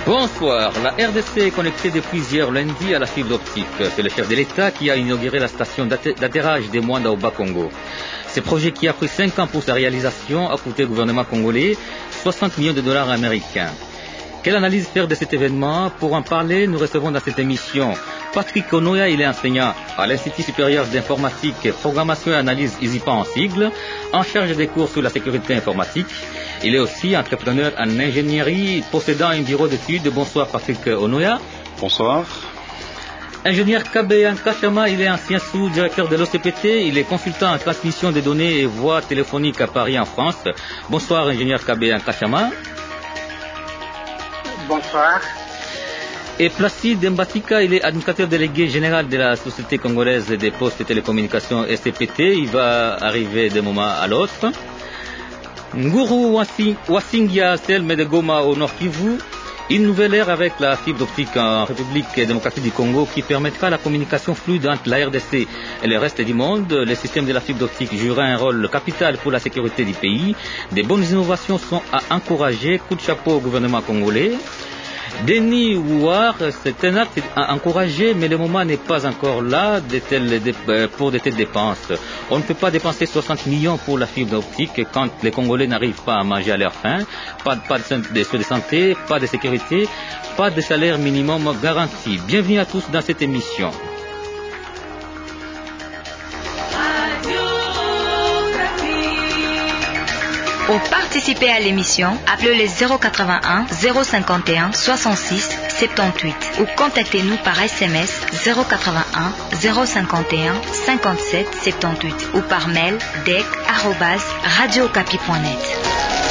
Bonsoir. La RDC est connectée depuis hier lundi à la fibre optique. C'est le chef de l'État qui a inauguré la station d'atterrage des Mwanda au Bas-Congo. Ce projet qui a pris 5 ans pour sa réalisation a coûté au gouvernement congolais 60 millions de dollars américains. Quelle analyse faire de cet événement? Pour en parler, nous recevons dans cette émission Patrick Onoya, il est enseignant à l'Institut supérieur d'informatique, programmation et analyse ISIPA en sigle, en charge des cours sur la sécurité informatique. Il est aussi entrepreneur en ingénierie, possédant un bureau d'études. Bonsoir Patrick Onoya. Bonsoir. Ingénieur Kabeyan Kachama, il est ancien sous-directeur de l'OCPT, il est consultant en transmission des données et voies téléphoniques à Paris en France. Bonsoir ingénieur Kabeyan Kachama. Bonsoir. Et Placide Mbatika, il est administrateur délégué général de la Société congolaise des postes et télécommunications SCPT. Il va arriver d'un moment à l'autre. Nguru Wasingia Selme de Goma au Nord Kivu. Une nouvelle ère avec la fibre optique en République démocratique du Congo qui permettra la communication fluide entre la RDC et le reste du monde. Le système de la fibre optique jouera un rôle capital pour la sécurité du pays. Des bonnes innovations sont à encourager. Coup de chapeau au gouvernement congolais. Denis Ouar, c'est un acte à encourager, mais le moment n'est pas encore là pour de telles dépenses. On ne peut pas dépenser 60 millions pour la fibre optique quand les Congolais n'arrivent pas à manger à leur faim, pas de soins de santé, pas de sécurité, pas de salaire minimum garanti. Bienvenue à tous dans cette émission. Pour participer à l'émission, appelez les 081 051 66 78 ou contactez-nous par SMS 081 051 57 78 ou par mail dec@radiocapi.net.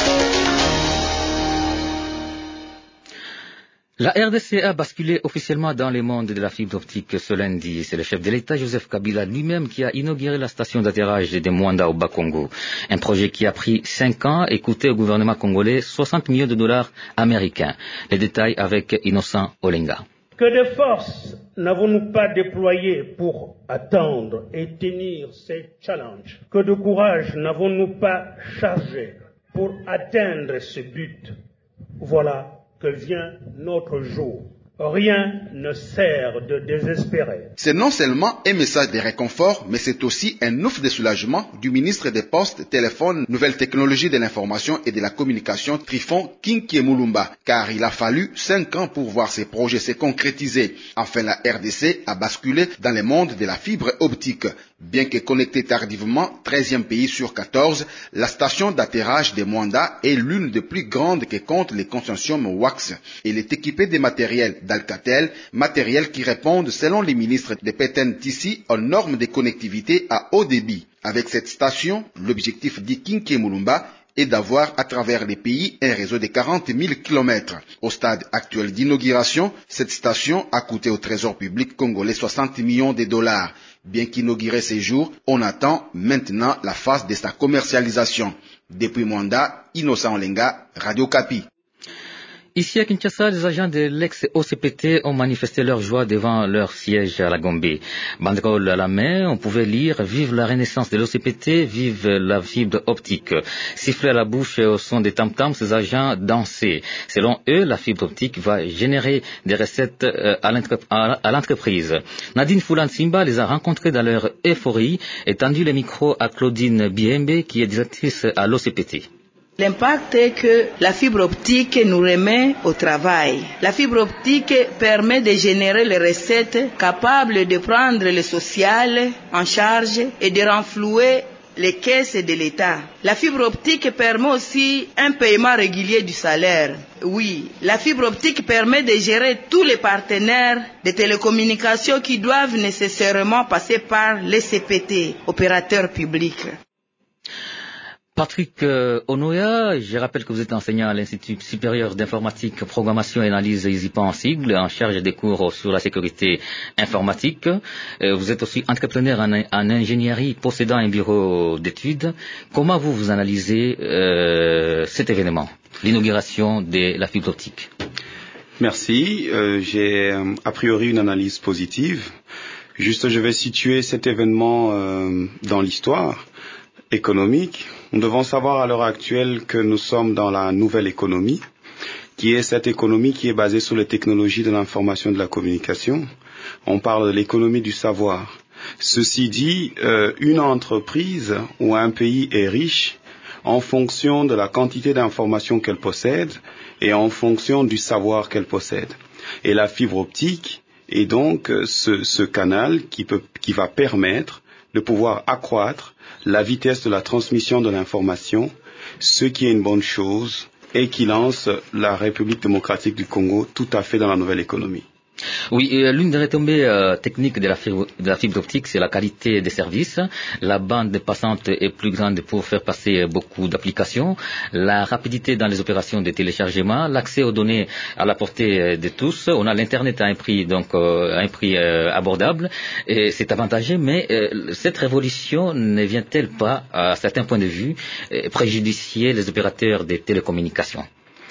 La RDC a basculé officiellement dans le monde de la fibre optique ce lundi. C'est le chef de l'État, Joseph Kabila lui-même, qui a inauguré la station d'atterrage de Mwanda au Bas-Congo. Un projet qui a pris 5 ans et coûté au gouvernement congolais 60 millions de dollars américains. Les détails avec Innocent Olenga. Que de force n'avons-nous pas déployé pour attendre et tenir ces challenges? Que de courage n'avons-nous pas chargé pour atteindre ce but? Voilà que vient notre jour. Rien ne sert de désespérer. C'est non seulement un message de réconfort, mais c'est aussi un ouf de soulagement du ministre des Postes, Téléphones, Nouvelles Technologies de l'Information et de la Communication, Trifon Kinkiemulumba, car il a fallu 5 ans pour voir ces projets se concrétiser. Enfin, la RDC a basculé dans le monde de la fibre optique. Bien que connectée tardivement, 13e pays sur 14, la station d'atterrage de Mwanda est l'une des plus grandes que compte les consortiums WAX. Elle est équipée de matériel d'Alcatel, matériel qui répondent, selon les ministres de PTN-TC, aux normes de connectivité à haut débit. Avec cette station, l'objectif d'Ikinkiemulumba est d'avoir à travers les pays un réseau de 40 000 km. Au stade actuel d'inauguration, cette station a coûté au trésor public congolais 60 millions de dollars. Bien qu'inaugurée ces jours, on attend maintenant la phase de sa commercialisation. Depuis Mwanda, Innocent Olenga, Radio Kapi. Ici à Kinshasa, les agents de l'ex-OCPT ont manifesté leur joie devant leur siège à la Gombe. Banderole à la main, on pouvait lire « Vive la renaissance de l'OCPT, vive la fibre optique ». Siffler à la bouche au son des tam-tams, ces agents dansaient. Selon eux, la fibre optique va générer des recettes à l'entreprise. Nadine Foulan-Simba les a rencontrés dans leur euphorie et tendu le micro à Claudine Biembe, qui est directrice à l'OCPT. L'impact est que la fibre optique nous remet au travail. La fibre optique permet de générer les recettes capables de prendre le social en charge et de renflouer les caisses de l'État. La fibre optique permet aussi un paiement régulier du salaire. Oui, la fibre optique permet de gérer tous les partenaires de télécommunications qui doivent nécessairement passer par les CPT, opérateurs publics. Patrick Onoya, je rappelle que vous êtes enseignant à l'Institut supérieur d'informatique, programmation et analyse ISIPA en sigle, en charge des cours sur la sécurité informatique. Vous êtes aussi entrepreneur en ingénierie, possédant un bureau d'études. Comment vous analysez cet événement, l'inauguration de la fibre optique? Merci. J'ai a priori une analyse positive. Juste, je vais situer cet événement dans l'histoire économique. Nous devons savoir à l'heure actuelle que nous sommes dans la nouvelle économie, qui est cette économie qui est basée sur les technologies de l'information et de la communication. On parle de l'économie du savoir. Ceci dit, une entreprise ou un pays est riche en fonction de la quantité d'informations qu'elle possède et en fonction du savoir qu'elle possède. Et la fibre optique est donc ce canal qui va permettre de pouvoir accroître la vitesse de la transmission de l'information, ce qui est une bonne chose et qui lance la République démocratique du Congo tout à fait dans la nouvelle économie. Oui, l'une des retombées techniques de la fibre optique, c'est la qualité des services. La bande passante est plus grande pour faire passer beaucoup d'applications. La rapidité dans les opérations de téléchargement, l'accès aux données à la portée de tous. On a l'internet à un prix abordable. Et c'est avantageux, mais cette révolution ne vient-elle pas, à certains points de vue, préjudicier les opérateurs des télécommunications?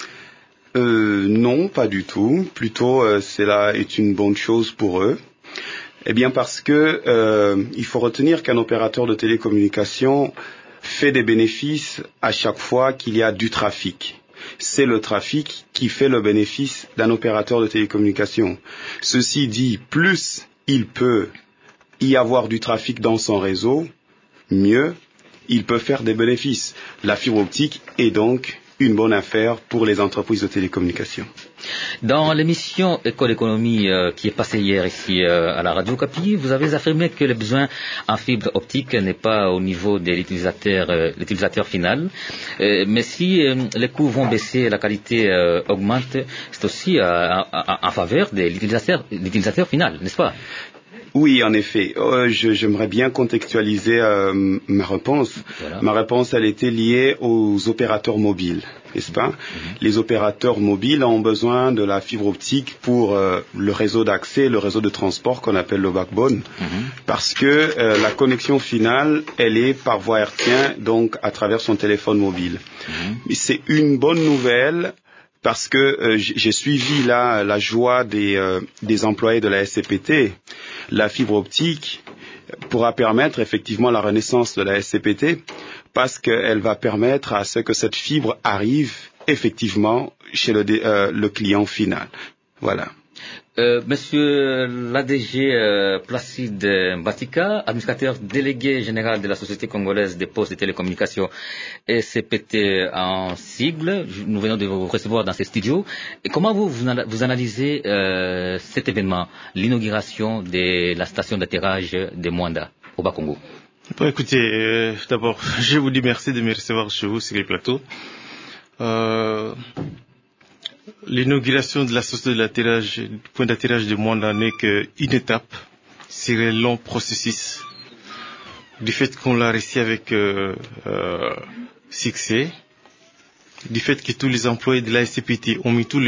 Non, pas du tout. Plutôt, cela est une bonne chose pour eux. Eh bien, parce que il faut retenir qu'un opérateur de télécommunication fait des bénéfices à chaque fois qu'il y a du trafic. C'est le trafic qui fait le bénéfice d'un opérateur de télécommunication. Ceci dit, plus il peut y avoir du trafic dans son réseau, mieux il peut faire des bénéfices. La fibre optique est donc une bonne affaire pour les entreprises de télécommunications. Dans l'émission École Économie qui est passée hier ici à la Radio Okapi, vous avez affirmé que le besoin en fibre optique n'est pas au niveau de l'utilisateur final. Mais si les coûts vont baisser et la qualité augmente, c'est aussi en faveur de l'utilisateur final, n'est-ce pas? Oui, en effet. J'aimerais bien contextualiser ma réponse. Voilà. Ma réponse, elle était liée aux opérateurs mobiles, n'est-ce pas? Les opérateurs mobiles ont besoin de la fibre optique pour le réseau d'accès, le réseau de transport qu'on appelle le backbone, parce que la connexion finale, elle est par voie hertzienne, donc à travers son téléphone mobile. C'est une bonne nouvelle. Parce que j'ai suivi là la joie des employés de la SCPT. La fibre optique pourra permettre effectivement la renaissance de la SCPT parce qu'elle va permettre à ce que cette fibre arrive effectivement chez le client final. Voilà. Monsieur l'ADG Placide Mbatika, administrateur délégué général de la Société congolaise des postes et télécommunications SCPT en sigle, nous venons de vous recevoir dans ces studios. Et comment vous analysez cet événement, l'inauguration de la station d'atterrage de Mwanda au Bas-Congo? Bon, écoutez, d'abord, je vous dis merci de me recevoir chez vous sur les plateaux. L'inauguration de la société du point d'atterrage de Mwanda n'est qu'une étape sur un long processus. Du fait qu'on l'a réussi avec succès, du fait que tous les employés de la SCPT ont mis tout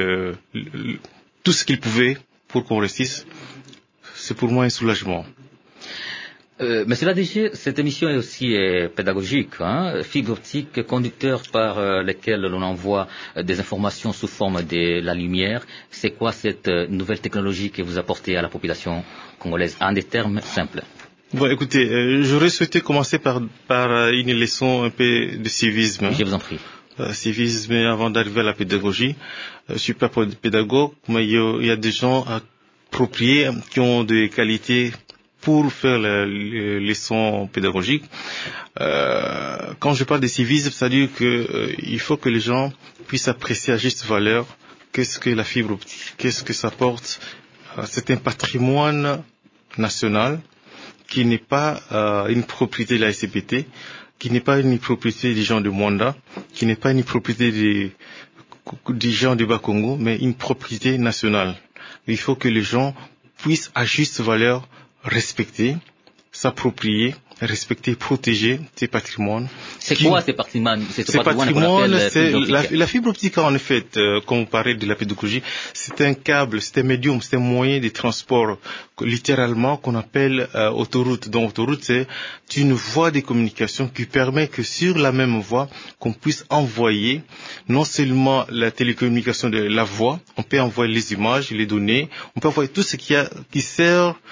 ce qu'ils pouvaient pour qu'on réussisse, c'est pour moi un soulagement. Monsieur l'ADG, cette émission est aussi pédagogique, fibre optique, conducteur par lesquels l'on envoie des informations sous forme de la lumière. C'est quoi cette nouvelle technologie que vous apportez à la population congolaise en des termes simples? Bon, écoutez, j'aurais souhaité commencer par une leçon un peu de civisme. Je vous en prie. Civisme avant d'arriver à la pédagogie. Je suis pas pédagogue, mais il y a des gens appropriés qui ont des qualités pour faire la leçon pédagogique. Quand je parle de civisme, c'est-à-dire il faut que les gens puissent apprécier à juste valeur qu'est-ce que la fibre optique, qu'est-ce que ça apporte. C'est un patrimoine national qui n'est pas une propriété de la SCPT, qui n'est pas une propriété des gens de Mwanda, qui n'est pas une propriété des gens du Bas-Congo, mais une propriété nationale. Il faut que les gens puissent à juste valeur respecter, s'approprier, respecter, protéger ces patrimoines. C'est quoi ces patrimoines? Ces patrimoines, c'est la fibre optique, en effet, quand on parlait de la pédagogie, c'est un câble, c'est un médium, c'est un moyen de transport, littéralement, qu'on appelle autoroute. Donc, autoroute, c'est une voie de communication qui permet que sur la même voie, qu'on puisse envoyer non seulement la télécommunication de la voix, on peut envoyer les images, les données, on peut envoyer tout ce qui sert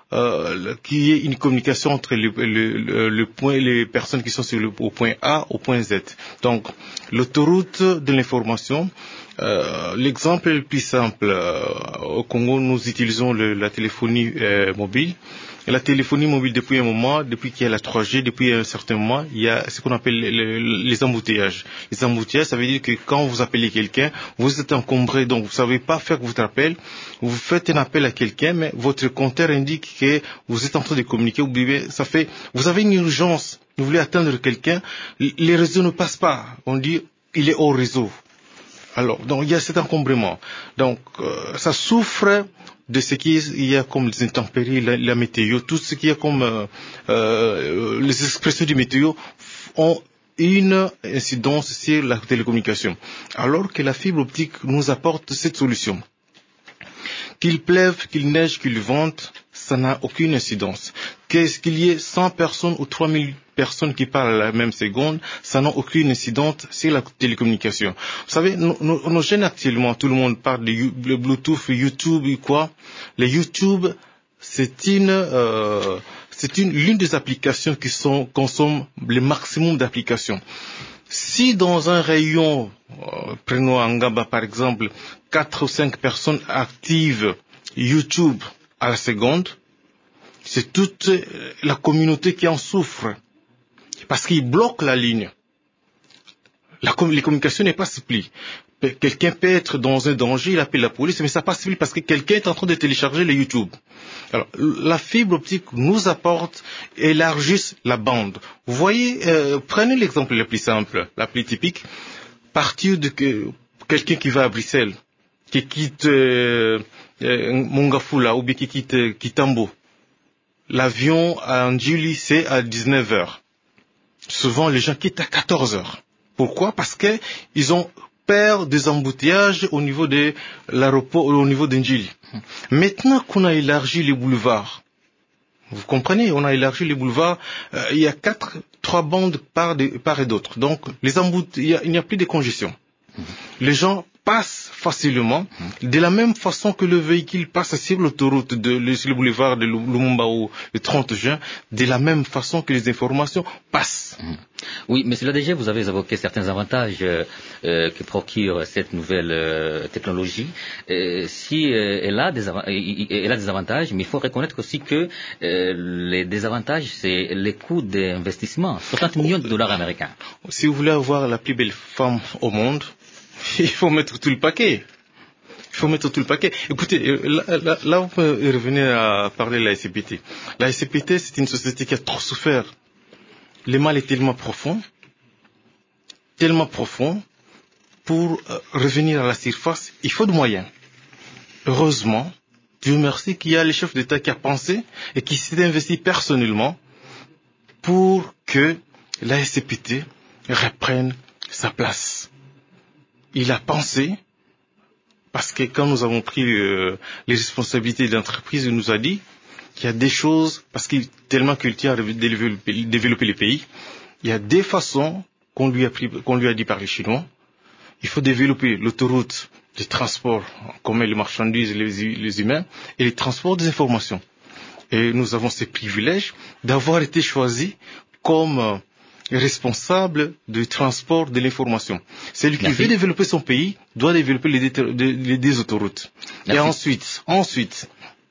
qu'il y ait une communication entre les personnes qui sont au point A au point Z. Donc, l'autoroute de l'information, l'exemple le plus simple, au Congo, nous utilisons la téléphonie mobile. Et la téléphonie mobile, depuis un moment, depuis qu'il y a la 3G, depuis un certain moment, il y a ce qu'on appelle les embouteillages. Les embouteillages, ça veut dire que quand vous appelez quelqu'un, vous êtes encombré, donc vous ne savez pas faire votre appel. Vous faites un appel à quelqu'un, mais votre compteur indique que vous êtes en train de communiquer. Vous avez une urgence, vous voulez atteindre quelqu'un, les réseaux ne passent pas. On dit, il est hors réseau. Alors, donc il y a cet encombrement. Donc, ça souffre de ce qu'il y a comme les intempéries, la météo, tout ce qu'il y a comme les expressions du météo ont une incidence sur la télécommunication. Alors que la fibre optique nous apporte cette solution. Qu'il pleuve, qu'il neige, qu'il vente, ça n'a aucune incidence. Qu'il y ait 100 personnes ou 3000 personnes qui parlent à la même seconde, ça n'a aucune incidence sur la télécommunication. Vous savez, nos jeunes actuellement, tout le monde parle de Bluetooth, YouTube et quoi. Les YouTube, c'est l'une des applications qui consomment le maximum d'applications. Si dans un rayon, prenons Angaba par exemple, 4 ou 5 personnes activent YouTube à la seconde, c'est toute la communauté qui en souffre. Parce qu'ils bloquent la ligne. Les communications n'est pas souple. Quelqu'un peut être dans un danger, il appelle la police, mais ça passe vite parce que quelqu'un est en train de télécharger le YouTube. Alors, la fibre optique nous apporte, élargisse la bande. Vous voyez, prenez l'exemple le plus simple, la plus typique. Partir de quelqu'un qui va à Bruxelles, qui quitte Mongafula ou bien qui quitte Kitambo. L'avion à Njili, c'est à 19h. Souvent, les gens quittent à 14h. Pourquoi? Parce que ils ont peur des embouteillages au niveau de l'aéroport, au niveau d'Njili. Maintenant qu'on a élargi les boulevards, vous comprenez, on a élargi les boulevards, il y a 3 bandes part et d'autre. Donc, il n'y a plus de congestion. Les gens passent facilement, de la même façon que le véhicule passe sur l'autoroute, sur le boulevard de Lumumba ou le 30 juin, de la même façon que les informations passent. Oui, monsieur l'ADG, vous avez évoqué certains avantages que procure cette nouvelle technologie. Elle a des avantages, mais il faut reconnaître aussi que les désavantages, c'est les coûts d'investissement, 60 millions de dollars américains. Si vous voulez avoir la plus belle femme au monde, il faut mettre tout le paquet. Écoutez, là on peut revenir à parler de la SCPT. La SCPT, c'est une société qui a trop souffert. Le mal est tellement profond, pour revenir à la surface, il faut de moyens. Heureusement, Dieu merci qu'il y a le chef d'État qui a pensé et qui s'est investi personnellement pour que la SCPT reprenne sa place. Il a pensé, parce que quand nous avons pris les responsabilités de l'entreprise, il nous a dit qu'il y a des choses, parce qu'il tellement qu'il tient à développer les pays, il y a des façons qu'on lui a dit par les Chinois. Il faut développer l'autoroute de transport en commun, les marchandises, les humains, et les transports des informations. Et nous avons ce privilège d'avoir été choisis comme responsable du transport de l'information. Celui qui veut développer son pays doit développer les autoroutes. Merci. Et ensuite,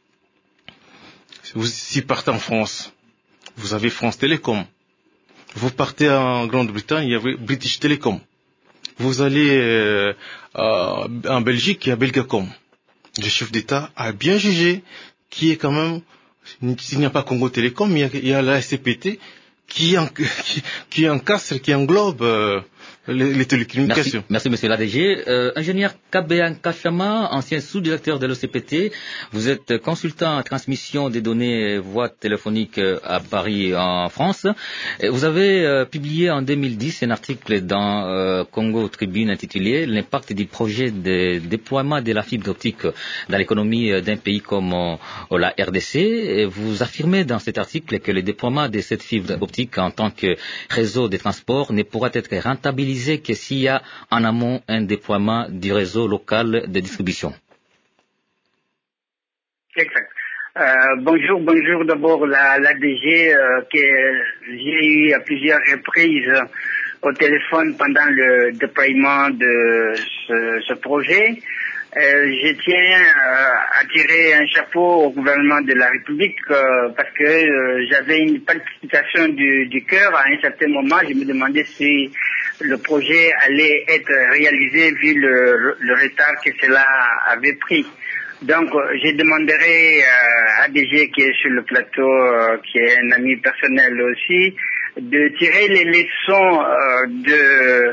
si vous partez en France, vous avez France Télécom. Vous partez en Grande-Bretagne, il y avait British Telecom. Vous allez en Belgique, il y a Belgacom. Le chef d'État a bien jugé qu'il y a quand même, s'il n'y a pas Congo Télécom, il y a la SCPT qui encastre, qui englobe les télécommunications. Merci monsieur l'ADG. Ingénieur Kabean Kachama, ancien sous-directeur de l'OCPT, vous êtes consultant en transmission des données voix téléphoniques à Paris en France. Vous avez publié en 2010 un article dans Congo Tribune intitulé « L'impact du projet de déploiement de la fibre optique dans l'économie d'un pays comme la RDC ». Et vous affirmez dans cet article que le déploiement de cette fibre optique en tant que réseau de transport ne pourra être rentabilisé que s'il y a en amont un déploiement du réseau local de distribution. Exact. Bonjour d'abord la DG que j'ai eu à plusieurs reprises au téléphone pendant le déploiement de ce projet. Je tiens à tirer un chapeau au gouvernement de la République parce que j'avais une palpitation du cœur à un certain moment. Je me demandais si le projet allait être réalisé vu le retard que cela avait pris. Donc, je demanderai à ADG qui est sur le plateau, qui est un ami personnel aussi, de tirer les leçons de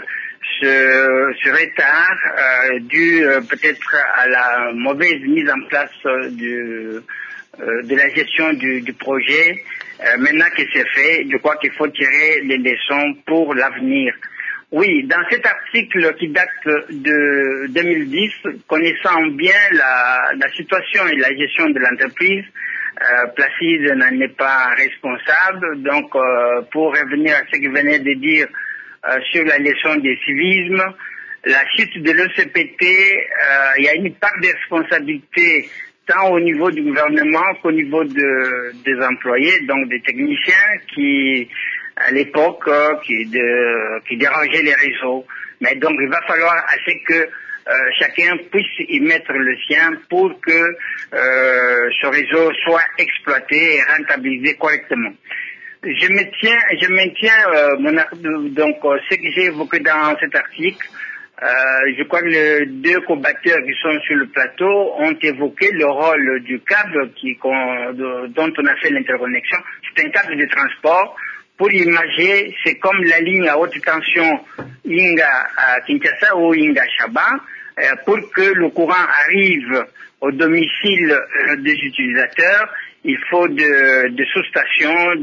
ce retard dû peut-être à la mauvaise mise en place de la gestion du projet. Maintenant que c'est fait, je crois qu'il faut tirer les leçons pour l'avenir. Oui, dans cet article qui date de 2010, connaissant bien la situation et la gestion de l'entreprise, Placide n'en est pas responsable. Donc, pour revenir à ce qu'il venait de dire sur la leçon du civisme, la chute de l'ECPT, il y a une part de responsabilité tant au niveau du gouvernement qu'au niveau des employés, donc des techniciens qui, à l'époque, qui dérangeaient les réseaux. Mais donc, il va falloir assez que chacun puisse y mettre le sien pour que ce réseau soit exploité et rentabilisé correctement. Je maintiens donc ce que j'ai évoqué dans cet article. Je crois que les deux combattants qui sont sur le plateau ont évoqué le rôle du câble dont on a fait l'interconnexion. C'est un câble de transport. Pour imager, c'est comme la ligne à haute tension Inga à Kinshasa ou Inga à Chaba. Pour que le courant arrive au domicile des utilisateurs, il faut des sous-stations,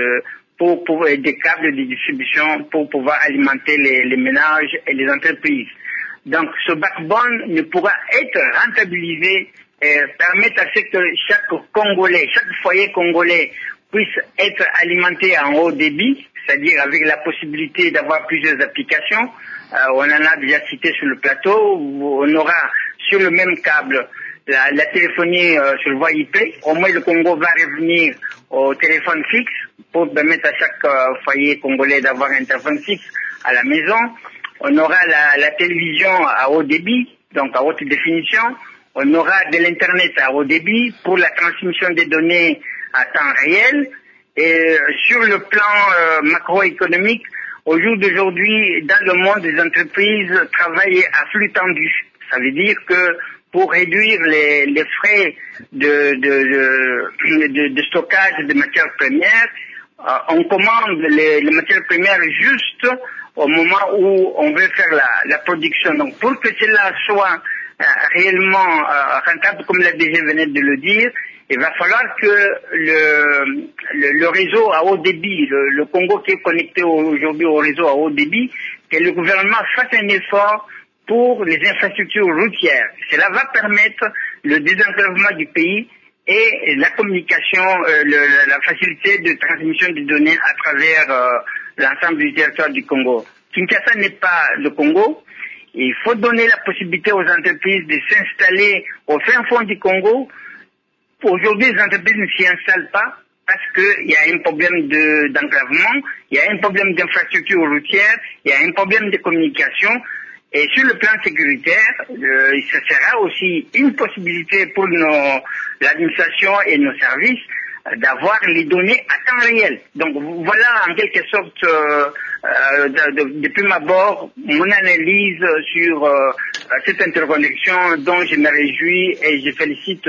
des câbles de distribution pour pouvoir alimenter les ménages et les entreprises. Donc, ce backbone ne pourra être rentabilisé et permettre à ce que chaque foyer congolais puisse être alimenté en haut débit, c'est-à-dire avec la possibilité d'avoir plusieurs applications. On en a déjà cité sur le plateau, où on aura sur le même câble la téléphonie sur voie IP. Au moins le Congo va revenir au téléphone fixe pour permettre à chaque foyer congolais d'avoir un téléphone fixe à la maison. On aura la télévision à haut débit, donc à haute définition. On aura de l'internet à haut débit pour la transmission des données à temps réel. Et sur le plan macroéconomique, au jour d'aujourd'hui, dans le monde des entreprises, travailler à flux tendu. Ça veut dire que pour réduire les frais de stockage des matières premières, on commande les matières premières juste au moment où on veut faire la production. Donc pour que cela soit réellement rentable, comme la DG venait de le dire, il va falloir que le réseau à haut débit, le Congo qui est connecté aujourd'hui au réseau à haut débit, que le gouvernement fasse un effort pour les infrastructures routières. Cela va permettre le désenclavement du pays et la communication, la facilité de transmission des données à travers l'ensemble du territoire du Congo. Kinshasa n'est pas le Congo. Il faut donner la possibilité aux entreprises de s'installer au fin fond du Congo. Aujourd'hui, les entreprises ne s'y installent pas parce qu'il y a un problème d'enclavement, il y a un problème d'infrastructure routière, il y a un problème de communication. Et sur le plan sécuritaire, ce sera aussi une possibilité pour l'administration et nos services d'avoir les données à temps réel. Donc voilà en quelque sorte, depuis ma bord, mon analyse sur cette interconnexion dont je me réjouis et je félicite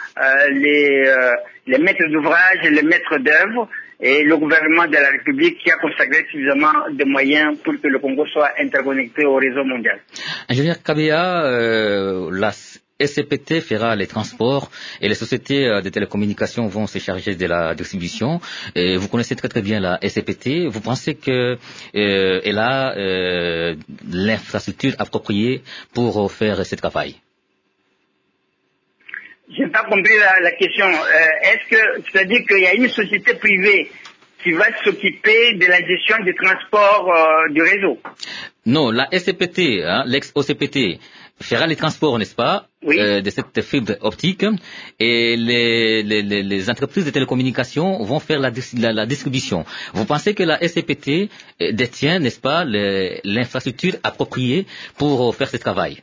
les maîtres d'ouvrage et les maîtres d'œuvre et le gouvernement de la République qui a consacré suffisamment de moyens pour que le Congo soit interconnecté au réseau mondial. Ingénieur Kabea, la SCPT fera les transports et les sociétés de télécommunications vont se charger de la distribution. Et vous connaissez très très bien la SCPT. Vous pensez que elle a l'infrastructure appropriée pour faire ce travail? Je n'ai pas compris la question. C'est-à-dire qu'il y a une société privée qui va s'occuper de la gestion des transports du réseau. Non, la SCPT, l'ex-OCPT, fera les transports, n'est-ce pas, oui. De cette fibre optique, et les entreprises de télécommunications vont faire la distribution. Vous pensez que la SCPT détient, n'est-ce pas, l'infrastructure appropriée pour faire ce travail?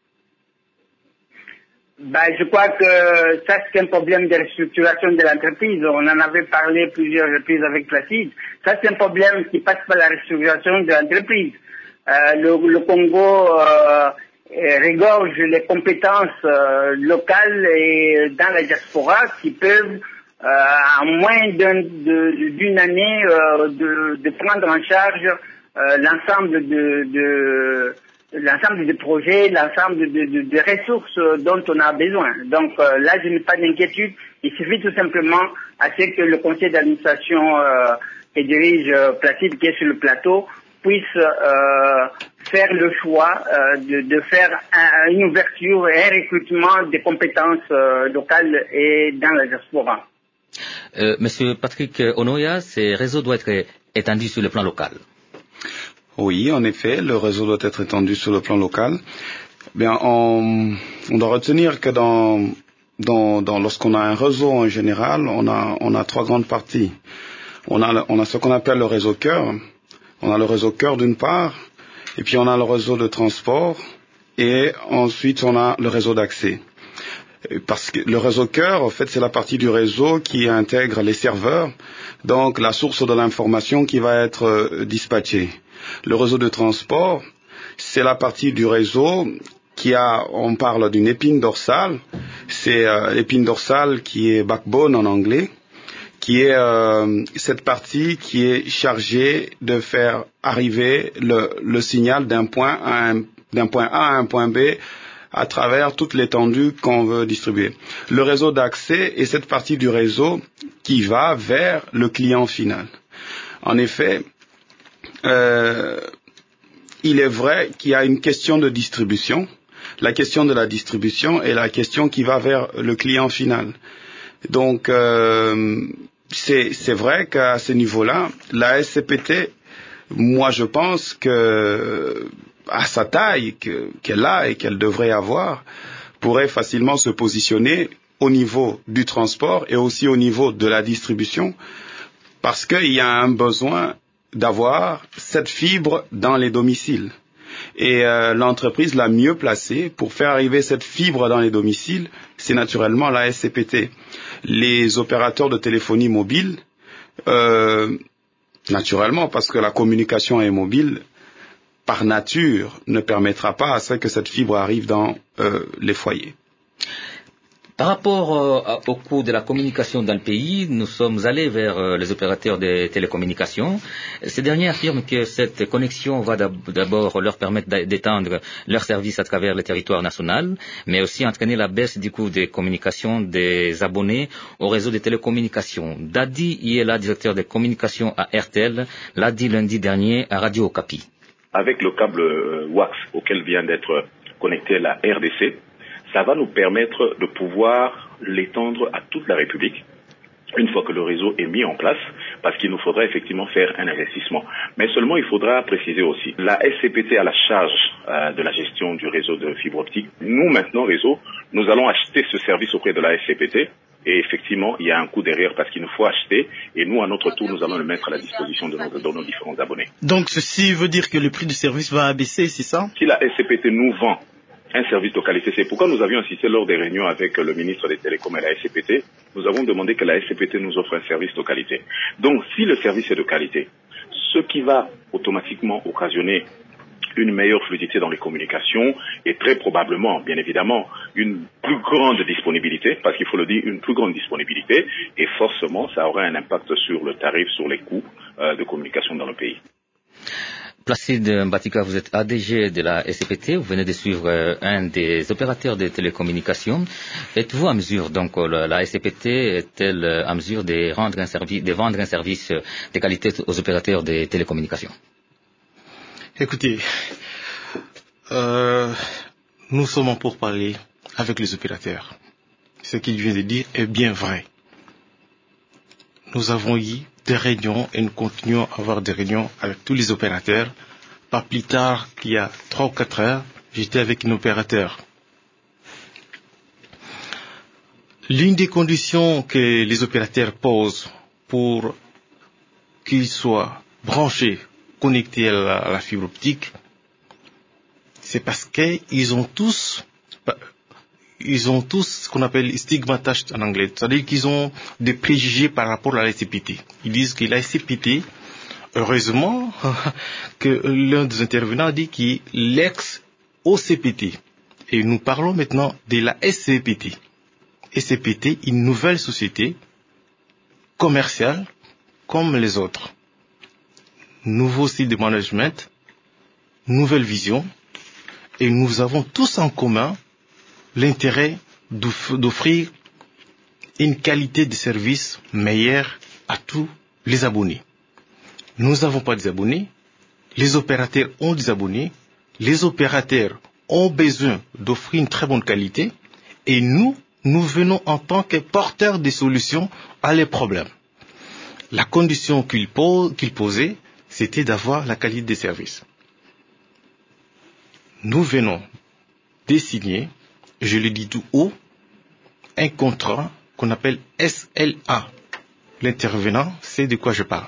Je crois que ça c'est un problème de restructuration de l'entreprise. On en avait parlé plusieurs reprises avec Placide. Ça c'est un problème qui passe par la restructuration de l'entreprise. Le Congo regorge les compétences locales et dans la diaspora qui peuvent en moins d'une année de prendre en charge l'ensemble des projets, l'ensemble de ressources dont on a besoin. Donc là, je n'ai pas d'inquiétude. Il suffit tout simplement à ce que le conseil d'administration que dirige Placide, qui est sur le plateau, puisse faire le choix de faire une ouverture et un recrutement des compétences locales et dans la diaspora. Monsieur Patrick Onoya, ce réseau doit être étendu sur le plan local. Oui, en effet, le réseau doit être étendu sur le plan local. Bien, on doit retenir que lorsqu'on a un réseau en général, on a trois grandes parties. On a ce qu'on appelle le réseau cœur. On a le réseau cœur d'une part, et puis on a le réseau de transport, et ensuite on a le réseau d'accès. Parce que le réseau cœur, en fait, c'est la partie du réseau qui intègre les serveurs, donc la source de l'information qui va être dispatchée. Le réseau de transport, c'est la partie du réseau on parle d'une épine dorsale, c'est l'épine dorsale qui est backbone en anglais, qui est cette partie qui est chargée de faire arriver le signal d'un point A à un point B à travers toute l'étendue qu'on veut distribuer. Le réseau d'accès est cette partie du réseau qui va vers le client final. En effet, il est vrai qu'il y a une question de distribution. La question de la distribution est la question qui va vers le client final. Donc, c'est vrai qu'à ce niveau-là, la SCPT, moi je pense que à sa taille qu'elle a et qu'elle devrait avoir, pourrait facilement se positionner au niveau du transport et aussi au niveau de la distribution, parce qu'il y a un besoin d'avoir cette fibre dans les domiciles. Et l'entreprise la mieux placée pour faire arriver cette fibre dans les domiciles, c'est naturellement la SCPT. Les opérateurs de téléphonie mobile, naturellement, parce que la communication est mobile, par nature, ne permettra pas à ce que cette fibre arrive dans les foyers. Par rapport au coût de la communication dans le pays, nous sommes allés vers les opérateurs de télécommunications. Ces derniers affirment que cette connexion va d'abord leur permettre d'étendre leurs services à travers le territoire national, mais aussi entraîner la baisse du coût des communications des abonnés au réseau de télécommunications. Dadi Iela, directeur des communications à RTL, l'a dit lundi dernier à Radio Okapi. Avec le câble WAX auquel vient d'être connectée la RDC, ça va nous permettre de pouvoir l'étendre à toute la République une fois que le réseau est mis en place, parce qu'il nous faudra effectivement faire un investissement. Mais seulement, il faudra préciser aussi, la SCPT a la charge de la gestion du réseau de fibre optique. Nous, maintenant, réseau, nous allons acheter ce service auprès de la SCPT. Et effectivement, il y a un coût derrière parce qu'il nous faut acheter. Et nous, à notre tour, nous allons le mettre à la disposition de nos différents abonnés. Donc, ceci veut dire que le prix du service va abaisser, c'est ça? Si la SCPT nous vend un service de qualité, c'est pourquoi nous avions insisté lors des réunions avec le ministre des Télécoms et la SCPT. Nous avons demandé que la SCPT nous offre un service de qualité. Donc, si le service est de qualité, ce qui va automatiquement occasionner une meilleure fluidité dans les communications et très probablement, bien évidemment, une plus grande disponibilité, parce qu'il faut le dire, une plus grande disponibilité, et forcément, ça aura un impact sur le tarif, sur les coûts de communication dans le pays. Placide Mbatika, vous êtes ADG de la SCPT, vous venez de suivre un des opérateurs de télécommunications. Êtes-vous à mesure, donc la SCPT est-elle à mesure de vendre un service de qualité aux opérateurs de télécommunications? Écoutez, nous sommes en pourparlers avec les opérateurs. Ce qu'il vient de dire est bien vrai. Nous avons eu des réunions et nous continuons à avoir des réunions avec tous les opérateurs. Pas plus tard qu'il y a 3 ou 4 heures, j'étais avec un opérateur. L'une des conditions que les opérateurs posent pour qu'ils soient branchés, connectés à la fibre optique, c'est parce qu'ils ont tous ce qu'on appelle stigmatage en anglais. C'est-à-dire qu'ils ont des préjugés par rapport à la SCPT. Ils disent que la SCPT, heureusement, que l'un des intervenants dit qu'il est l'ex-OCPT. Et nous parlons maintenant de la SCPT. SCPT, une nouvelle société commerciale comme les autres. Nouveau style de management, nouvelle vision, et nous avons tous en commun l'intérêt d'offrir une qualité de service meilleure à tous les abonnés. Nous n'avons pas des abonnés, les opérateurs ont des abonnés, les opérateurs ont besoin d'offrir une très bonne qualité, et nous venons en tant que porteurs des solutions à leurs problèmes. La condition qu'ils posaient, c'était d'avoir la qualité des services. Nous venons de signer, je le dis tout haut, un contrat qu'on appelle SLA. L'intervenant sait de quoi je parle.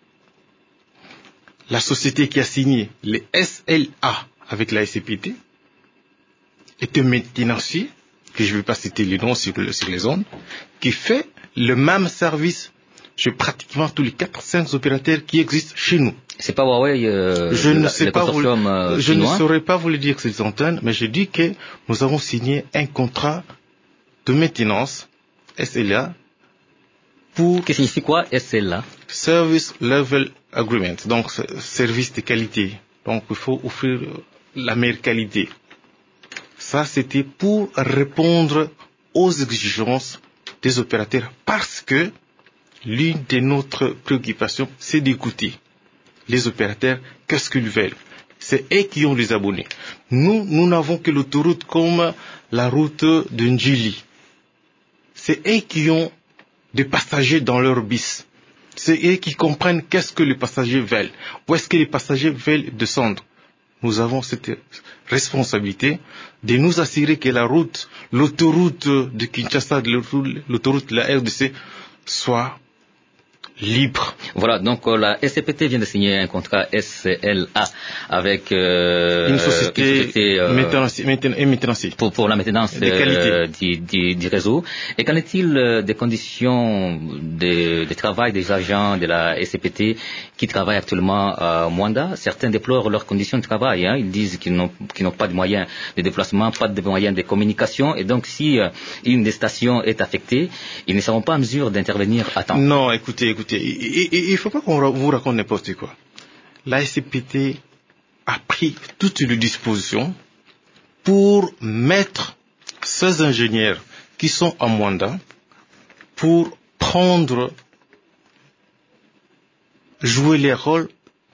La société qui a signé les SLA avec la SCPT est un maintenancier, que je ne vais pas citer les noms sur les zones, qui fait le même service chez pratiquement tous les 4-5 opérateurs qui existent chez nous. C'est pas Huawei, je ne saurais pas vous le dire que c'est des antennes, mais je dis que nous avons signé un contrat de maintenance SLA pour... Qu'est-ce que signifie quoi SLA? Service Level Agreement, donc service de qualité. Donc il faut offrir la meilleure qualité. Ça, c'était pour répondre aux exigences des opérateurs parce que l'une de notre préoccupation, c'est d'écouter les opérateurs, qu'est-ce qu'ils veulent. C'est eux qui ont les abonnés. Nous n'avons que l'autoroute comme la route de Ndjili. C'est eux qui ont des passagers dans leur bus. C'est eux qui comprennent qu'est-ce que les passagers veulent. Où est-ce que les passagers veulent descendre. Nous avons cette responsabilité de nous assurer que l'autoroute de Kinshasa, l'autoroute de la RDC soit libre. Voilà, donc la SCPT vient de signer un contrat SLA avec une société maintenancier pour la maintenance du réseau. Et qu'en est-il des conditions de travail des agents de la SCPT qui travaillent actuellement à Mwanda? Certains déplorent leurs conditions de travail. Ils disent qu'ils n'ont pas de moyens de déplacement, pas de moyens de communication. Et donc, si une des stations est affectée, ils ne seront pas en mesure d'intervenir à temps. Non, écoutez. Il ne faut pas qu'on vous raconte n'importe quoi. La SCPT a pris toutes les dispositions pour mettre ces ingénieurs qui sont à Mwanda pour jouer les rôles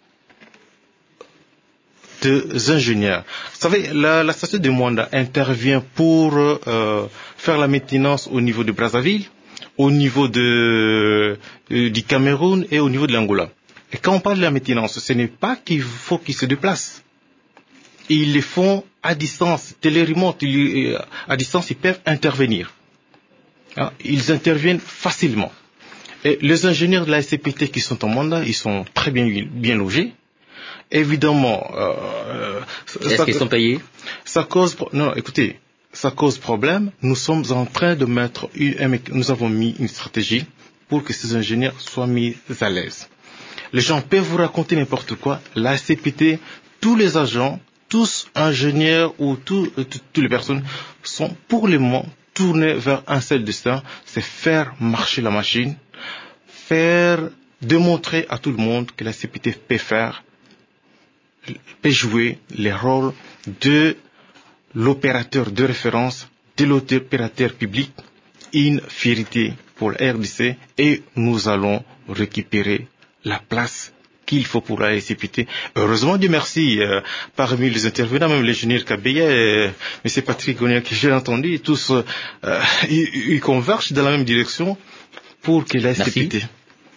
des ingénieurs. Vous savez, la station de Mwanda intervient pour faire la maintenance au niveau de Brazzaville, au niveau du Cameroun et au niveau de l'Angola. Et quand on parle de la maintenance, ce n'est pas qu'il faut qu'ils se déplacent. Ils le font à distance, téléremote, à distance, ils peuvent intervenir. Ils interviennent facilement. Et les ingénieurs de la SCPT qui sont en mandat, ils sont très bien logés. Évidemment... Est-ce qu'ils sont payés? Ça cause problème. Nous sommes en train de nous avons mis une stratégie pour que ces ingénieurs soient mis à l'aise. Les gens peuvent vous raconter n'importe quoi. La SCPT, tous les agents, tous ingénieurs ou toutes les personnes sont pour le moment tournés vers un seul destin, c'est faire marcher la machine, démontrer à tout le monde que la SCPT peut jouer les rôles de l'opérateur de référence, de l'opérateur public, une fierté pour la RDC, et nous allons récupérer la place qu'il faut pour la SCPT. Heureusement, Dieu merci, parmi les intervenants, même l'ingénieur Kabeya, M. Patrick Gonia, que j'ai entendu, tous, ils convergent dans la même direction pour que la SCPT...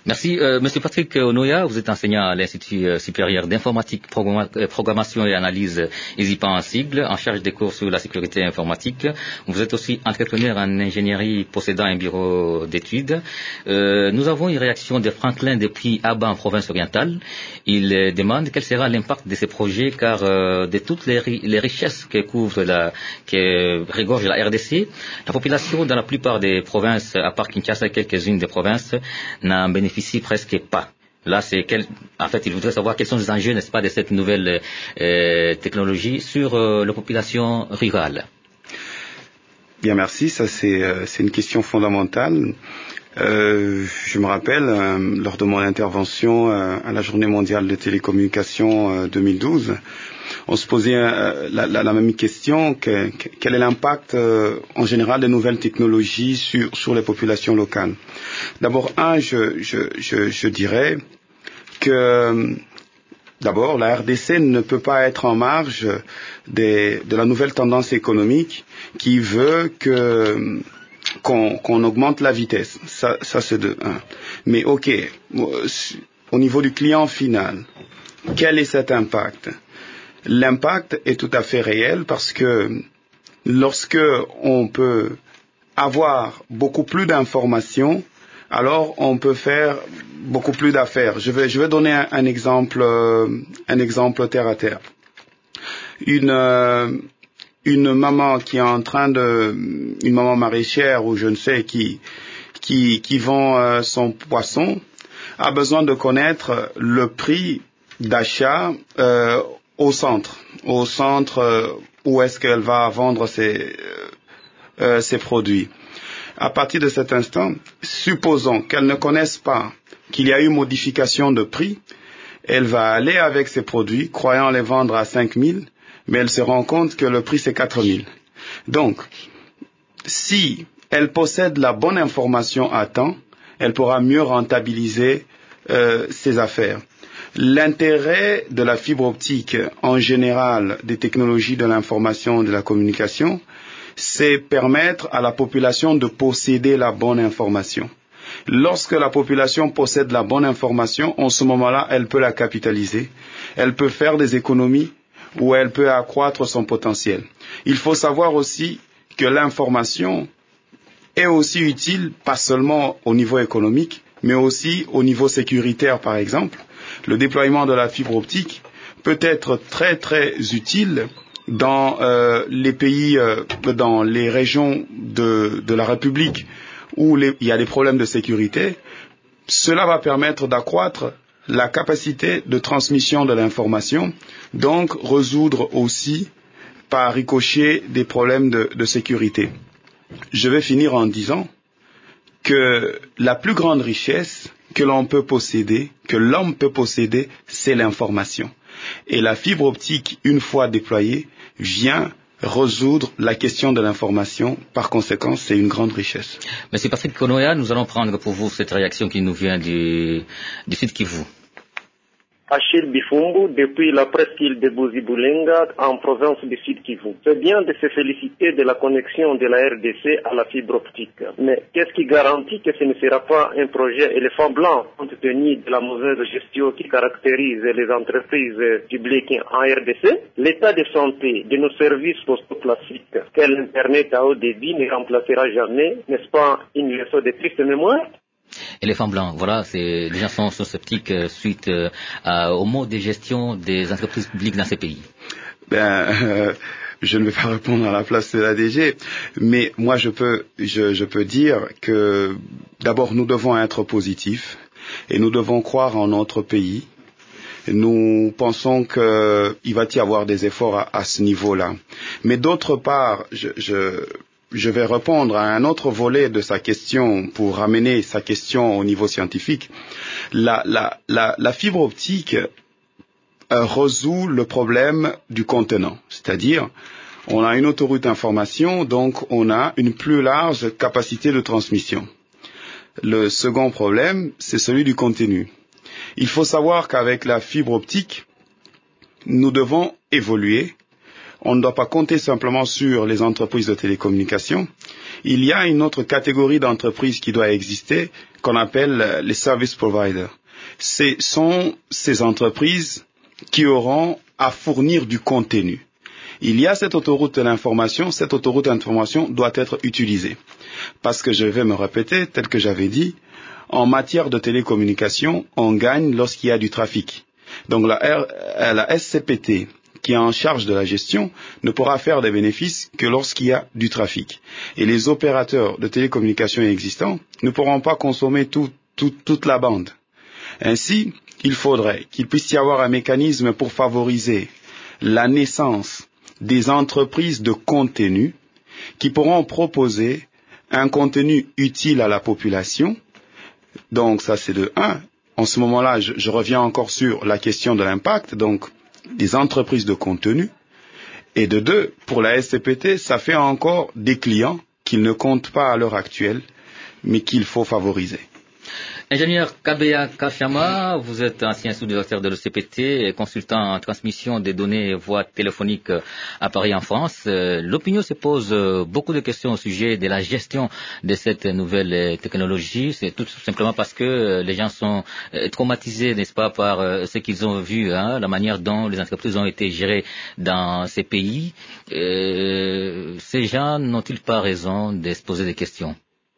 Merci. Monsieur Patrick Onoya, vous êtes enseignant à l'Institut supérieur d'informatique, programmation et analyse ISIPA en sigle, en charge des cours sur la sécurité informatique. Vous êtes aussi entrepreneur en ingénierie possédant un bureau d'études. Nous avons une réaction de Franklin depuis Aba en province orientale. Il demande quel sera l'impact de ces projets car de toutes les richesses que regorge la RDC, la population dans la plupart des provinces, à part Kinshasa et quelques-unes des provinces, n'en bénéficie presque pas. Là, en fait, il voudrait savoir quels sont les enjeux, n'est-ce pas, de cette nouvelle technologie sur la population rurale. Bien, merci. Ça, c'est une question fondamentale. Je me rappelle, lors de mon intervention à la Journée mondiale des télécommunications 2012, on se posait la même question, quel est l'impact en général des nouvelles technologies sur les populations locales. D'abord, je dirais que d'abord, la RDC ne peut pas être en marge de la nouvelle tendance économique qui veut qu'on augmente la vitesse. Ça c'est de un. Mais ok, au niveau du client final, quel est cet impact? L'impact est tout à fait réel parce que lorsque on peut avoir beaucoup plus d'informations, alors on peut faire beaucoup plus d'affaires. Je vais donner un exemple terre à terre. Une maman qui est en train une maman maraîchère ou je ne sais qui vend son poisson a besoin de connaître le prix d'achat au centre où est-ce qu'elle va vendre ses produits. À partir de cet instant, supposons qu'elle ne connaisse pas qu'il y a eu modification de prix, elle va aller avec ses produits, croyant les vendre à 5 000, mais elle se rend compte que le prix c'est 4 000. Donc, si elle possède la bonne information à temps, elle pourra mieux rentabiliser ses affaires. L'intérêt de la fibre optique, en général, des technologies de l'information et de la communication, c'est permettre à la population de posséder la bonne information. Lorsque la population possède la bonne information, en ce moment-là, elle peut la capitaliser, elle peut faire des économies ou elle peut accroître son potentiel. Il faut savoir aussi que l'information est aussi utile, pas seulement au niveau économique, mais aussi au niveau sécuritaire, par exemple. Le déploiement de la fibre optique peut être très très utile dans les pays, dans les régions de la République où il y a des problèmes de sécurité. Cela va permettre d'accroître la capacité de transmission de l'information, donc résoudre aussi par ricochet des problèmes de sécurité. Je vais finir en disant que la plus grande richesse que l'on peut posséder, que l'homme peut posséder, c'est l'information. Et la fibre optique, une fois déployée, vient résoudre la question de l'information. Par conséquent, c'est une grande richesse. Monsieur Patrick Onoya, nous allons prendre pour vous cette réaction qui nous vient du Sud Kivu. Achille Bifumbu, depuis la presqu'île de Bozibulenga, en province du Sud Kivu. C'est bien de se féliciter de la connexion de la RDC à la fibre optique. Mais qu'est-ce qui garantit que ce ne sera pas un projet éléphant blanc, compte tenu de la mauvaise gestion qui caractérise les entreprises publiques en RDC? L'état de santé de nos services postaux classiques, tel Internet à haut débit, ne remplacera jamais, n'est-ce pas, une leçon de triste mémoire? Éléphant blanc, voilà, les gens sont sceptiques suite au mode de gestion des entreprises publiques dans ces pays. Je ne vais pas répondre à la place de la DG, mais moi je peux dire que d'abord nous devons être positifs et nous devons croire en notre pays. Nous pensons qu'il va y avoir des efforts à ce niveau-là. Mais d'autre part, je vais répondre à un autre volet de sa question pour ramener sa question au niveau scientifique. La fibre optique résout le problème du contenant, c'est-à-dire on a une autoroute d'information, donc on a une plus large capacité de transmission. Le second problème, c'est celui du contenu. Il faut savoir qu'avec la fibre optique, nous devons évoluer on ne doit pas compter simplement sur les entreprises de télécommunications. Il y a une autre catégorie d'entreprises qui doit exister, qu'on appelle les service providers. Ce sont ces entreprises qui auront à fournir du contenu. Il y a cette autoroute de l'information, cette autoroute d'information doit être utilisée. Parce que je vais me répéter, tel que j'avais dit, en matière de télécommunication, on gagne lorsqu'il y a du trafic. Donc la SCPT, qui est en charge de la gestion, ne pourra faire des bénéfices que lorsqu'il y a du trafic. Et les opérateurs de télécommunications existants ne pourront pas consommer toute la bande. Ainsi, il faudrait qu'il puisse y avoir un mécanisme pour favoriser la naissance des entreprises de contenu qui pourront proposer un contenu utile à la population. Donc ça c'est de 1. En ce moment-là, je reviens encore sur la question de l'impact, donc des entreprises de contenu. Et de 2, pour la SCPT, ça fait encore des clients qu'ils ne comptent pas à l'heure actuelle, mais qu'il faut favoriser. Ingénieur Kabeya Kachama, vous êtes ancien sous-directeur de l'ECPT et consultant en transmission des données voix téléphoniques à Paris en France. L'opinion se pose beaucoup de questions au sujet de la gestion de cette nouvelle technologie. C'est tout simplement parce que les gens sont traumatisés, n'est-ce pas, par ce qu'ils ont vu, la manière dont les entreprises ont été gérées dans ces pays. Ces gens n'ont-ils pas raison de se poser des questions?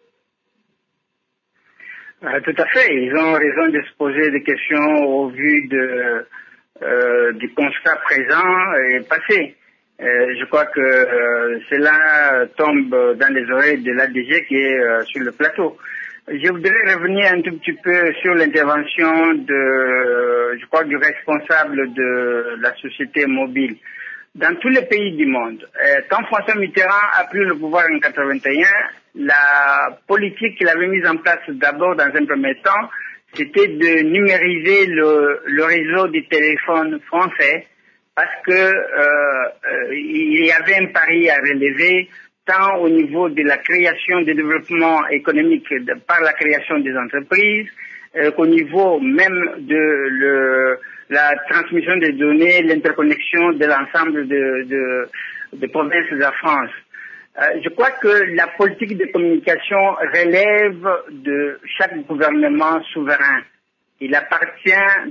Tout à fait, ils ont raison de se poser des questions au vu du constat présent et passé. Je crois que cela tombe dans les oreilles de l'ADG qui est sur le plateau. Je voudrais revenir un tout petit peu sur l'intervention du responsable de la société mobile. Dans tous les pays du monde, quand François Mitterrand a pris le pouvoir en 81, la politique qu'il avait mise en place d'abord dans un premier temps, c'était de numériser le réseau des téléphones français parce que il y avait un pari à relever tant au niveau de la création du développement économique par la création des entreprises qu'au niveau même de la transmission des données, l'interconnexion de l'ensemble de provinces de la France. Je crois que la politique de communication relève de chaque gouvernement souverain. Il appartient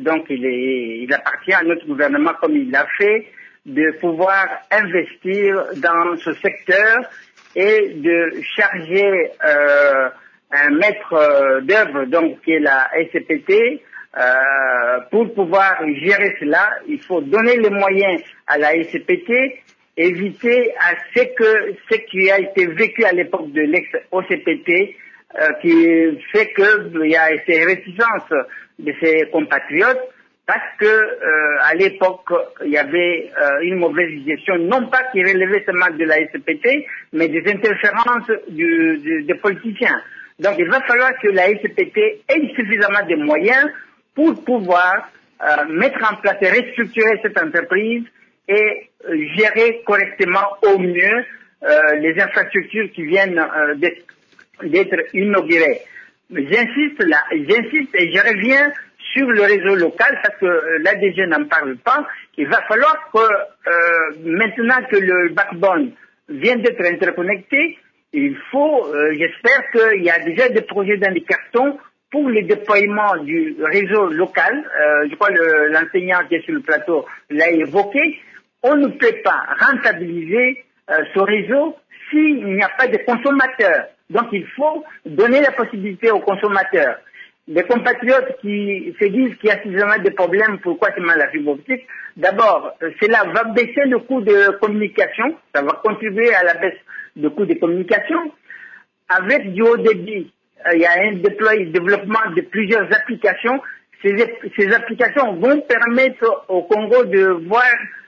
à notre gouvernement, comme il l'a fait, de pouvoir investir dans ce secteur et de charger un maître d'œuvre, donc qui est la SCPT. Pour pouvoir gérer cela, il faut donner les moyens à la SCPT, éviter à ce qui a été vécu à l'époque de l'ex-OCPT, qui fait qu'il y a ces réticences de ses compatriotes, parce que à l'époque, il y avait une mauvaise gestion, non pas qui relevait seulement de la SCPT, mais des interférences des politiciens. Donc il va falloir que la SCPT ait suffisamment de moyens pour pouvoir mettre en place et restructurer cette entreprise et gérer correctement au mieux les infrastructures qui viennent d'être inaugurées. J'insiste et je reviens sur le réseau local parce que l'ADG n'en parle pas. Il va falloir que maintenant que le backbone vient d'être interconnecté, il faut, j'espère qu'il y a déjà des projets dans les cartons pour le déploiement du réseau local. Je crois que l'enseignant qui est sur le plateau l'a évoqué. On ne peut pas rentabiliser ce réseau s'il n'y a pas de consommateurs. Donc il faut donner la possibilité aux consommateurs. Les compatriotes qui se disent qu'il y a suffisamment de problèmes, pourquoi seulement la fibre optique? D'abord, cela va baisser le coût de communication, ça va contribuer à la baisse du coût de communication. Avec du haut débit, il y a un développement de plusieurs applications. Ces applications vont permettre au Congo de voir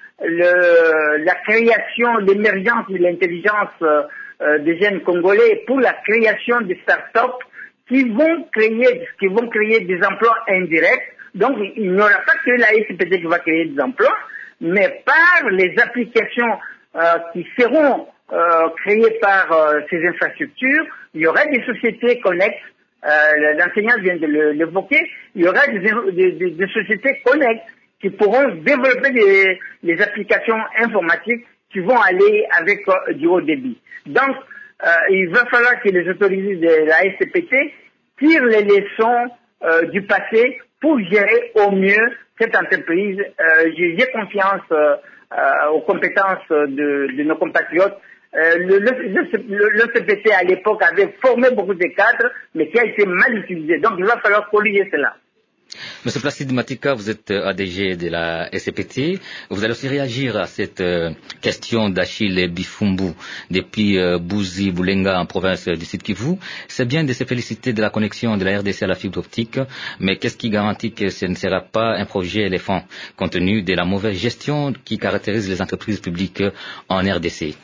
la création, l'émergence de l'intelligence des jeunes Congolais pour la création de start-up qui vont créer des emplois indirects. Donc, il n'y aura pas que la SCPT qui va créer des emplois, mais par les applications qui seront créées par ces infrastructures, il y aura des sociétés connexes. L'enseignant vient de l'évoquer. Il y aura des sociétés connexes qui pourront développer des applications informatiques qui vont aller avec du haut débit. Donc, il va falloir que les autorités de la SCPT tirent les leçons du passé pour gérer au mieux cette entreprise. J'ai confiance aux compétences de nos compatriotes. Le CPT à l'époque avait formé beaucoup de cadres, mais qui a été mal utilisé. Donc il va falloir corriger cela. Monsieur Placide Matika, vous êtes ADG de la SCPT. Vous allez aussi réagir à cette question d'Achille Bifumbu depuis Bouzi Boulenga en province du Sud Kivu. C'est bien de se féliciter de la connexion de la RDC à la fibre optique, mais qu'est-ce qui garantit que ce ne sera pas un projet éléphant compte tenu de la mauvaise gestion qui caractérise les entreprises publiques en RDC?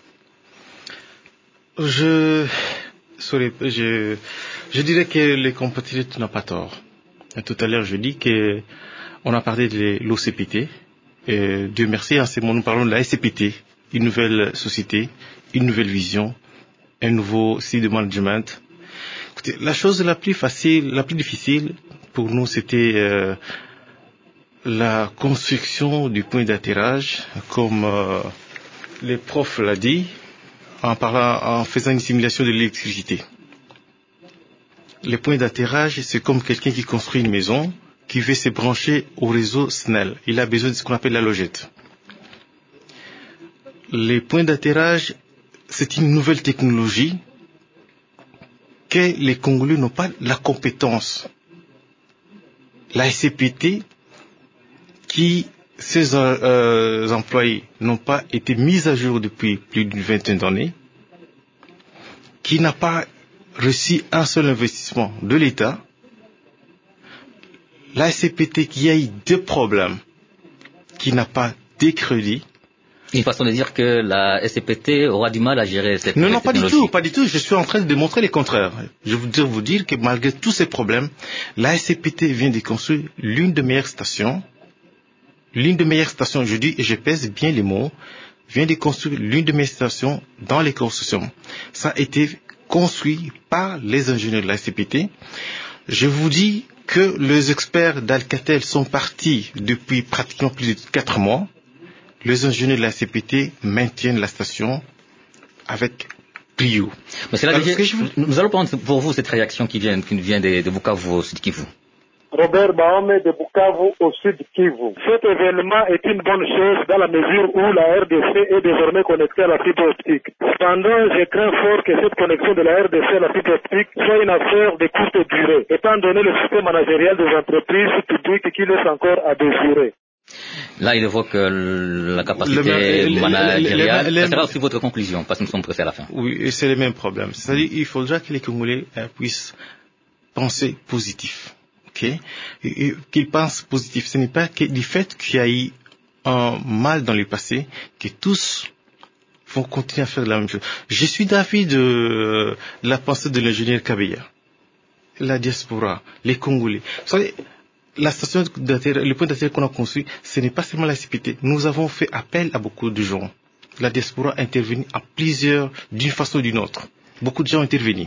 Je dirais que les compatriotes n'ont pas tort. Tout à l'heure, je dis qu'on a parlé de l'OCPT. Dieu merci, en ce moment, nous parlons de la SCPT, une nouvelle société, une nouvelle vision, un nouveau style de management. Écoutez, la chose la plus difficile pour nous, c'était la construction du point d'atterrage, comme les profs l'ont dit, en faisant une simulation de l'électricité. Les points d'atterrage, c'est comme quelqu'un qui construit une maison, qui veut se brancher au réseau SNEL. Il a besoin de ce qu'on appelle la logette. Les points d'atterrage, c'est une nouvelle technologie que les Congolais n'ont pas la compétence. La SCPT, ses employés n'ont pas été mis à jour depuis plus d'une vingtaine d'années, qui n'a pas reçu un seul investissement de l'État, la SCPT qui a eu deux problèmes, qui n'a pas de crédit. Une façon de dire que la SCPT aura du mal à gérer cette technologie. Non, pas du tout. Je suis en train de démontrer le contraire. Je voudrais vous dire que malgré tous ces problèmes, la SCPT vient de construire l'une des meilleures stations, je dis et je pèse bien les mots, vient de construire l'une des meilleures stations dans les constructions. Ça a été construit par les ingénieurs de la SCPT. Je vous dis que les experts d'Alcatel sont partis depuis pratiquement plus de 4 mois. Les ingénieurs de la SCPT maintiennent la station avec brio. Monsieur l'ADG, nous allons prendre pour vous cette réaction qui vient de Bukavu au Sud Kivu. Robert Bahome de Bukavu au Sud Kivu. Cet événement est une bonne chose dans la mesure où la RDC est désormais connectée à la fibre optique. Cependant, je crains fort que cette connexion de la RDC à la fibre optique soit une affaire de courte durée, étant donné le système managérial des entreprises publiques qui laisse encore à désirer. Là, il évoque la capacité managériale. Ça sera aussi votre conclusion, parce que nous sommes pressés à la fin. Oui, et c'est le même problème. C'est-à-dire qu'il faudra que les Congolais puissent penser positif. Okay. Et qu'ils pensent positif. Ce n'est pas que du fait qu'il y a eu un mal dans le passé que tous vont continuer à faire la même chose. Je suis d'avis de la pensée de l'ingénieur Kabeya, la diaspora, les Congolais. Vous savez, la station d'atterrage, le point d'atterrage qu'on a construit, ce n'est pas seulement la SCPT. Nous avons fait appel à beaucoup de gens. La diaspora a intervenu à plusieurs, d'une façon ou d'une autre. Beaucoup de gens ont intervenu.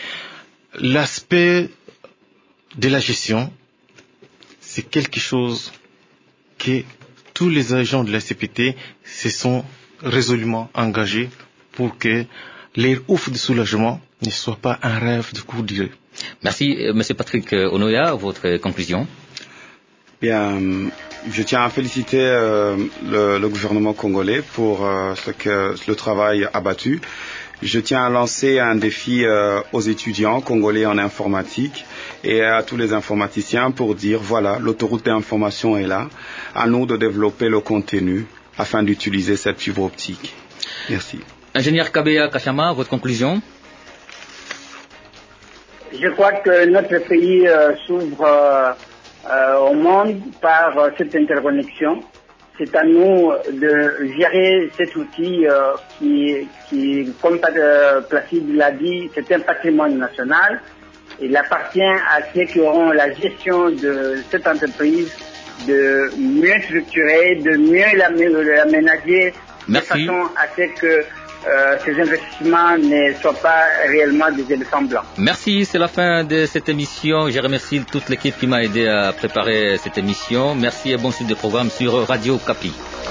L'aspect de la gestion, c'est quelque chose que tous les agents de la SCPT se sont résolument engagés pour que leur ouf de soulagement ne soit pas un rêve de courte durée. Merci, Monsieur Patrick Onoya, votre conclusion. Bien, je tiens à féliciter le gouvernement congolais pour le travail abattu. Je tiens à lancer un défi aux étudiants congolais en informatique et à tous les informaticiens pour dire, voilà, l'autoroute d'information est là. À nous de développer le contenu afin d'utiliser cette fibre optique. Merci. Ingénieur Kabeya Kachama, votre conclusion? Je crois que notre pays s'ouvre au monde par cette interconnexion. C'est à nous de gérer cet outil qui comme Placide l'a dit, c'est un patrimoine national. Il appartient à ceux qui auront la gestion de cette entreprise de mieux structurer, de mieux l'aménager de façon à ce que ces investissements ne soient pas réellement des éléphants blancs. Merci, c'est la fin de cette émission. Je remercie toute l'équipe qui m'a aidé à préparer cette émission. Merci et bon suite de programme sur Radio Kapi.